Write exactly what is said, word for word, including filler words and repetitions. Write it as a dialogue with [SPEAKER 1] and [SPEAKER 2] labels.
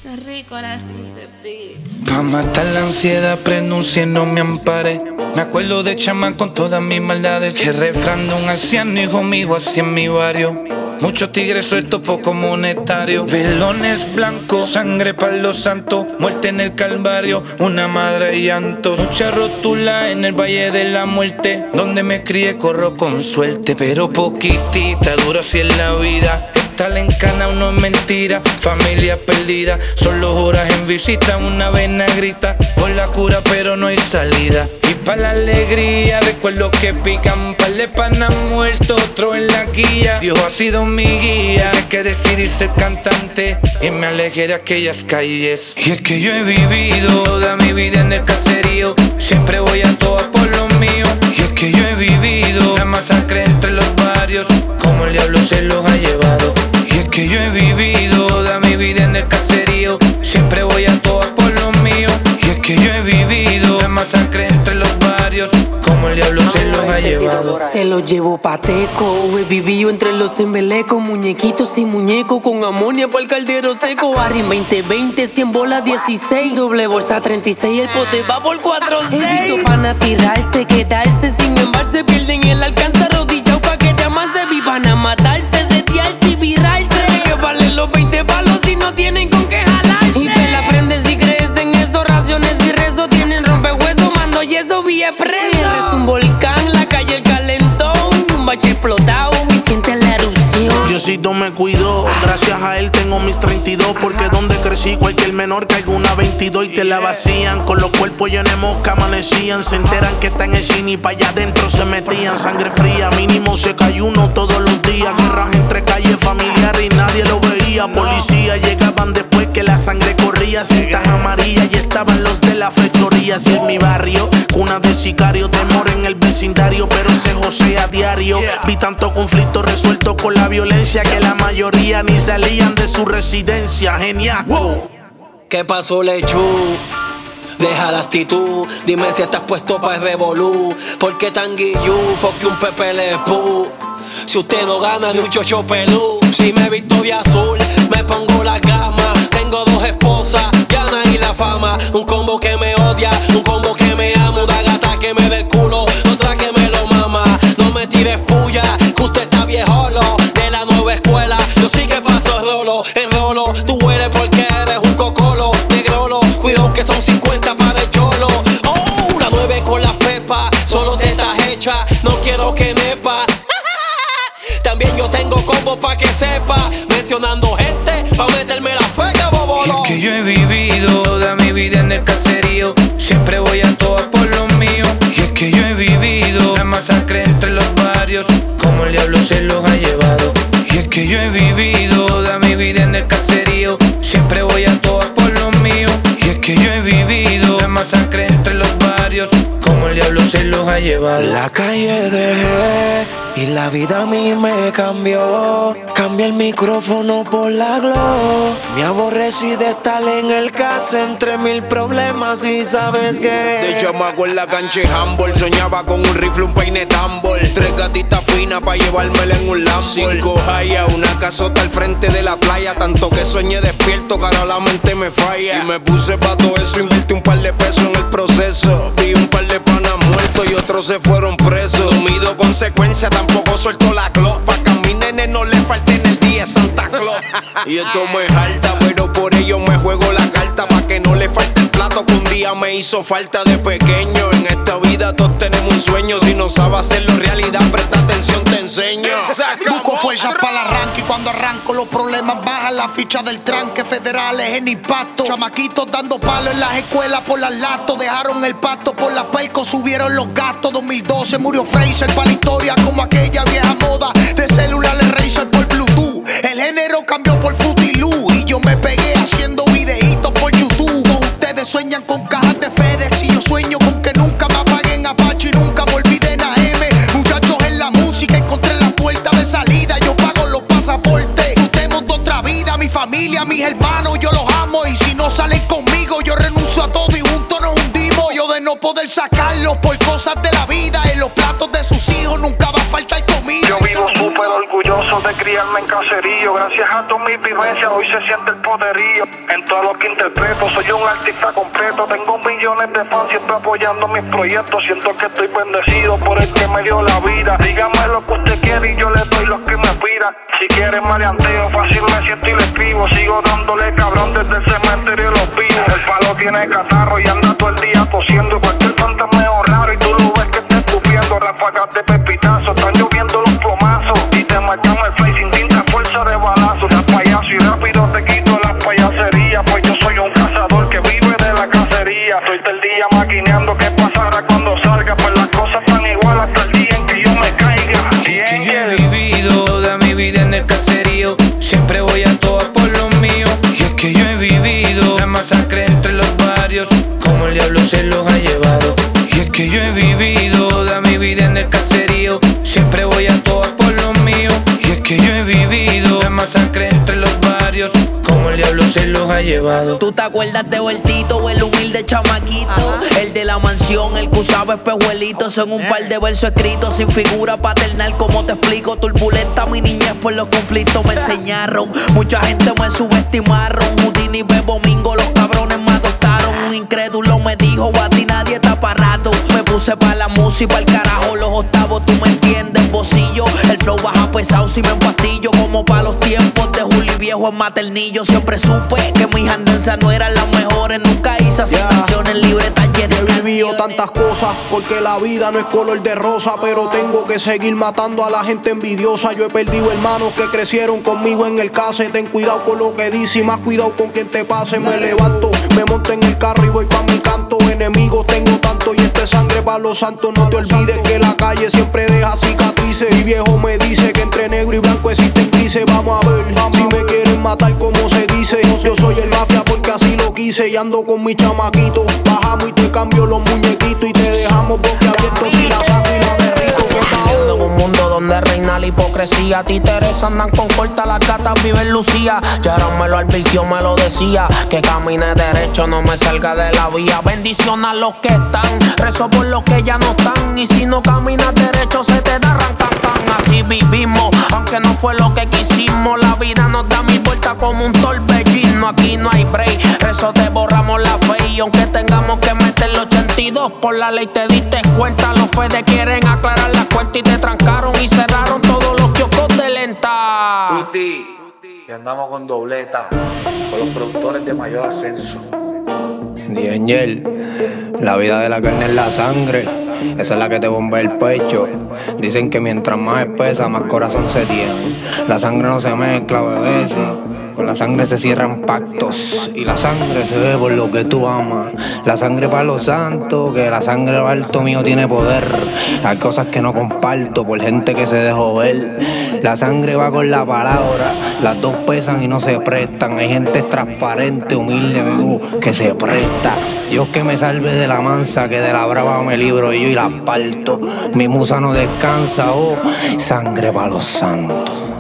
[SPEAKER 1] Qué rico las de beats.
[SPEAKER 2] Pa' matar la ansiedad prendo un cien, no me ampare. Me acuerdo de chamán con todas mis maldades. Que refrán de un anciano hijo mío así en mi barrio. Muchos tigres sueltos, poco monetario. Velones blancos, sangre para los santos. Muerte en el calvario, una madre y llantos. Mucha rótula en el valle de la muerte. Donde me crié corro con suerte, pero poquitita, duro así es la vida. Estar en cana no es mentira, familia perdida. Solo horas en visita, una vena grita por la cura pero no hay salida. Y pa' la alegría recuerdo que pican. Par de panas muertos, otro en la guía. Dios ha sido mi guía, hay que decidir ser cantante. Y me alejé de aquellas calles. Y es que yo he vivido toda mi vida en el caserío. Siempre voy a todas por lo mío. Y es que yo he vivido la masacre entre los barrios. Como el diablo se los ha llevado. Y es que yo he vivido toda mi vida en el caserío. Siempre voy a todas por lo mío. Y es que yo he vivido la masacre entre los barrios. Como el diablo se los ha llevado.
[SPEAKER 3] Se los llevo pateco. He vivido entre los embelecos. Muñequitos y muñecos con amonia para el caldero seco. Barrin veinte veinte, cien bolas dieciséis. Doble bolsa treinta y seis, el pote va por cuatro seis. He visto pana tirarse, quedarse sin embarse. Pierden el alcance arrodillado pa' que te amase. Vivan a matarse, setearse y virarse. Que valen los veinte palos si no tienen con qué jalarse. Y te la aprendes si crees en eso. Raciones y rezo tienen rompehuesos. Mando y eso vía preso. Es un volcán, la calle el calentón. Un bache explotado y siente la erupción.
[SPEAKER 4] Diosito me cuidó, gracias a él tengo mis treinta y dos. Porque donde crecí cualquier menor caiga una veintidós y te la vacían. Con los cuerpos llenos de mosca amanecían. Se enteran que está en el cine y pa' allá adentro se metían. Sangre fría, mínimo se cayó uno todos los días. Guerras entre calles familiares y nadie lo veía. Policías llegaban después que la sangre corría. Cintas amarillas y estaban los de la fechoría. Si en mi barrio, cuna de sicario, temor en el vecindario, pero se josea a diario. Vi tanto conflicto resuelto con la violencia que la mayoría ni salían de su residencia. Genial. Wow.
[SPEAKER 5] ¿Qué pasó, Lechu? Deja la actitud, dime si estás puesto pa' el revolú. ¿Por qué tan guillú? Fuck un Pepe Le Pew. Si usted no gana ni un chocho pelú. Si me visto de azul, me pongo la gama. Tengo dos esposas, Yana y la fama. Un combo que me odia, un combo que me ama. Una gata que me dé el culo, otra que me lo mama. No me tires puya, que usted está viejolo. De la nueva escuela, yo sí que paso rolo. En rolo, tú hueles porque eres un cocolo. Negrolo, cuidado que son cincuenta para el cholo. Oh, la nueve con la pepa, solo te estás hecha. No quiero que nepas. También yo tengo combo pa' que sepa. Mencionando gente pa' meterme la feca, bobolo.
[SPEAKER 2] Y es que yo he vivido toda mi vida en el caserío. Siempre voy a todas por lo mío. Y es que yo he vivido la masacre entre los barrios. Como el diablo se los ha llevado. Y es que yo he vivido toda mi vida en el caserío. Siempre voy a todas por lo mío. Y es que yo he vivido la masacre entre los barrios. Como el diablo se los ha llevado.
[SPEAKER 6] La calle dejé y la vida a mí me cambió. Cambié el micrófono por la glow. Me aborrecí de estar en el caso entre mil problemas y sabes que
[SPEAKER 7] de chamaco en la cancha de handball. Soñaba con un rifle, un peine tambor. Tres gatitas finas pa' llevármela en un Lambo. Cinco jaya, una casota al frente de la playa. Tanto que soñé despierto que ahora la mente me falla. Y me puse pa' todo eso, invertí un par de pesos en el proceso. Vi un par de panas muertos y otros se fueron presos. Mido consecuencia, tampoco suelto la clock. Pa' que a mi nene no le falte en el día Santa Claus. Y esto me jalta, pero por ello me juego la carta. Pa' que no le falte el plato que un día me hizo falta de pequeño. En esta vida todos tenemos un sueño. Si no sabes hacerlo realidad, presta atención, te enseño.
[SPEAKER 8] Busco fuerzas para el arranque y cuando arranco los problemas bajan. La ficha del tranque, federales en impacto. Chamaquitos dando palos en las escuelas por las latos. Dejaron el pasto por la pelco, subieron los gastos. dos mil doce murió Fraser para la historia como aquella vieja moda de celulares Razer por Bluetooth. El género cambió por Fruity Loop y yo me pegué haciendo videitos por YouTube. Todos ustedes sueñan con cajas de FedEx y yo sueño con que nunca me apaguen Apache y nunca me olviden a M. Muchachos en la música encontré la puerta de salida. Yo pago los pasaportes. Disfrutemos de otra vida, mi familia, mis hermanos, yo los amo. Y si no salen conmigo, yo renuncio a todo y juntos nos hundimos. Yo de no poder sacarlos por cosas de la vida. En los platos de sus hijos nunca va a faltar comida.
[SPEAKER 4] Yo vivo súper orgulloso
[SPEAKER 9] orgulloso de criarme en caserío. Gracias a todas mis vivencias hoy se siente el poderío. En todo lo que interpreto soy un artista completo. Tengo millones de fans siempre apoyando mis proyectos. Siento que estoy bendecido por el que me dio la vida. Dígame lo que usted quiere y yo le doy lo que me pida. Si quiere maleanteo, fácil me siento y le escribo. Sigo dándole cabrón desde el cementerio de los pinos. El palo tiene catarro y anda todo el día tosiendo. Cualquier fantasma es raro y tú lo ves que está escupiendo. Ráfagas de pepitazo, están lloviendo los plomazos. Y te marcamos el face sin tinta, fuerza de balazo. Seas payaso y rápido te quito las payaserías. Pues yo soy un cazador que vive de la cacería. Estoy todo el día maquineando qué pasará cuando salga. Pues las cosas están igual hasta el día en que yo me caiga.
[SPEAKER 2] Es que yo he vivido toda mi vida en el caserío. Siempre voy a todas por lo mío. Y es que yo he vivido la masacre entre los barrios, como el diablo se los ha llevado. Y es que yo he vivido toda mi vida en el caserío. Siempre voy a todas por lo mío. Y es que yo he vivido la masacre entre los barrios, como el diablo se los ha llevado.
[SPEAKER 10] ¿Tú te acuerdas de Huertito, el humilde chamaquito? Ajá. El de la mansión, el que usaba espejuelitos. En un eh. par de versos escritos sin figura paternal. ¿Cómo te explico? Turbulenta mi niñez por los conflictos me enseñaron. Mucha gente me subestimaron. Houdini, Bebo, Mingo, los cabrones me adoptaron. Un incrédulo me dijo, a ti nadie está parado. Me puse pa' la música, el carajo, los octavos, tú me entiendes, bolsillo. El flow baja pesado si me empastillo. Como pa' los tiempos de Juli Viejo en Maternillo. Siempre supe que mis andanzas no eran las mejores. Nunca hice asignaciones yeah. libretas llenas.
[SPEAKER 11] He vivido tantas cosas porque la vida no es color de rosa. Pero tengo que seguir matando a la gente envidiosa. Yo he perdido hermanos que crecieron conmigo en el case. Ten cuidado con lo que dice y más cuidado con quien te pase. Me levanto, me monto en el carro y voy pa' mi canto. Enemigos tengo tanto y este sangre pa' los santos. No te olvides que la calle siempre deja cicatrices. Mi viejo me dice que entre negro y blanco existen grises. Vamos a ver, si me quieren matar como se dice. Yo soy el mafia porque así lo quise. Y ando con mi chamaquito. Bajamos y te cambio los muñequitos. Y te dejamos boquiabiertos si la saco y la derrito.
[SPEAKER 10] En un mundo donde reina la hipocresía. Títeres andan con corta, las gatas viven lucía. Yaran me lo advirtió, me lo decía. Que camine derecho, no me salga de la vía. Bendición a los que están, rezo por los que ya no están. Y si no caminas derecho se te da rancatán. Así vivimos, aunque no fue lo que quisimos. La vida nos da mil vueltas como un torbellino. Aquí no hay break, rezo te borramos la fe. Y aunque tengamos que meter el ochenta y dos por la ley te diste cuenta. Los Fede quieren aclarar las cuentas y te trancaron y cerraron todos los kioscos de lenta.
[SPEAKER 12] Uti, y andamos con dobleta, con los productores de Mayor Ascenso.
[SPEAKER 13] Angel, la vida de la carne es la sangre, esa es la que te bombea el pecho. Dicen que mientras más espesa, más corazón se tiene. La sangre no se mezcla, bebé, sí. Con la sangre se cierran pactos y la sangre se ve por lo que tú amas. La sangre para los santos, que la sangre alto mío tiene poder. Hay cosas que no comparto por gente que se dejó ver. La sangre va con la palabra, las dos pesan y no se prestan. Hay gente transparente, humilde, amigo, que se presta. Dios que me salve de la mansa, que de la brava me libro yo y la parto. Mi musa no descansa, oh, sangre para los santos.